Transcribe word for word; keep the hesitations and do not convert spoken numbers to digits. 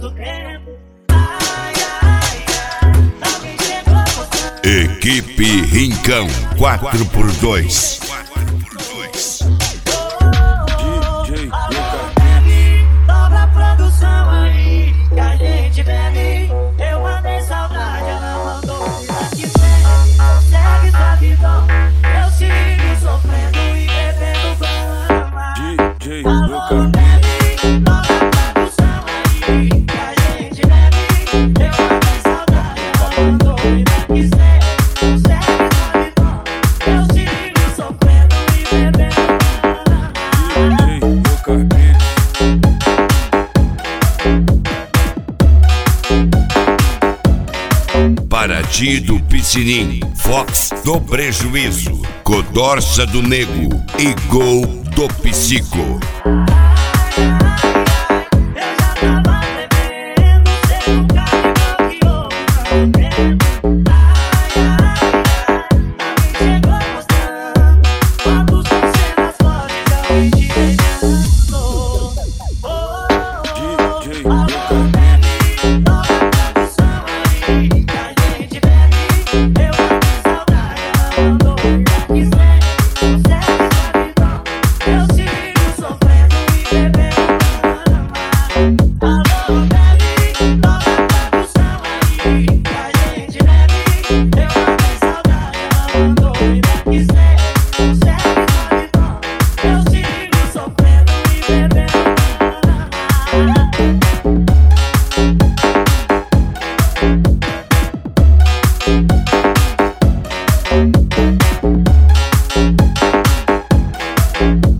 quanto tempo. Ai, ai, ai, alguém chegou gostando. Equipe Rincão quatro por dois. Dobra a produção aí, que a gente bebe. Eu mandei saudade, ela mandou vida que vem. Segue sua visão, eu sigo sofrendo e bebendo Brahma. Alô, bebe, dobra a produção aí, que a gente bebe. Eu mandei saudade, ela mandou vida que vem. Segue sua visão, eu sigo sofrendo e bebendo Brahma. Paraty do Piscinim, Fox do Prejuízo, Codorça do Nego e Gol do Psico. Thank